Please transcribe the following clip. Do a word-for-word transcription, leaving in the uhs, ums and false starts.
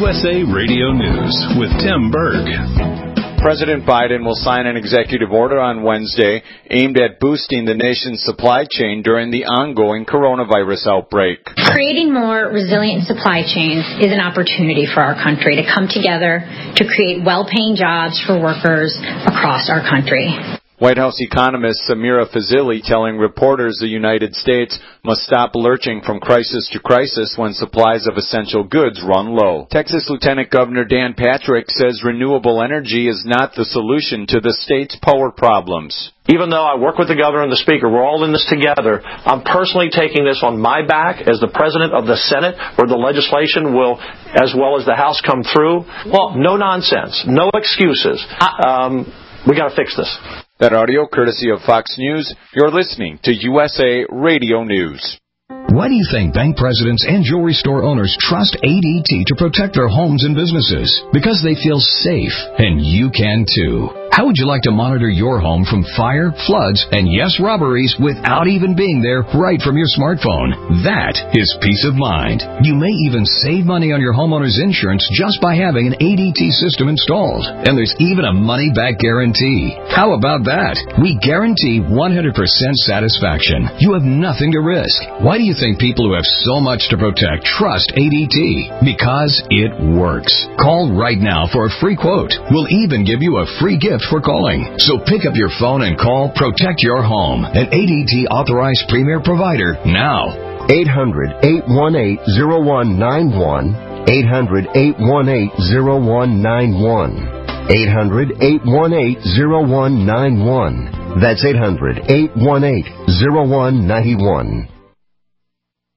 U S A Radio News with Tim Berg. President Biden will sign an executive order on Wednesday aimed at boosting the nation's supply chain during the ongoing coronavirus outbreak. Creating more resilient supply chains is an opportunity for our country to come together to create well-paying jobs for workers across our country. White House economist Samira Fazili telling reporters the United States must stop lurching from crisis to crisis when supplies of essential goods run low. Texas Lieutenant Governor Dan Patrick says renewable energy is not the solution to the state's power problems. Even though I work with the governor and the speaker, we're all in this together, I'm personally taking this on my back as the president of the Senate, where the legislation will, as well as the House, come through. Well, no nonsense, no excuses. Um, we got to fix this. That audio courtesy of Fox News. You're listening to U S A Radio News. Why do you think bank presidents and jewelry store owners trust A D T to protect their homes and businesses? Because they feel safe, and you can too. How would you like to monitor your home from fire, floods, and yes, robberies without even being there right from your smartphone? That is peace of mind. You may even save money on your homeowner's insurance just by having an A D T system installed. And there's even a money-back guarantee. How about that? We guarantee one hundred percent satisfaction. You have nothing to risk. Why do you think people who have so much to protect trust A D T? Because it works. Call right now for a free quote. We'll even give you a free gift for calling. So pick up your phone and call Protect Your Home, an A D T authorized premier provider now. eight hundred, eight one eight, zero one nine one. eight hundred, eight one eight, zero one nine one. eight hundred, eight one eight, zero one nine one. That's eight hundred, eight one eight, zero one nine one.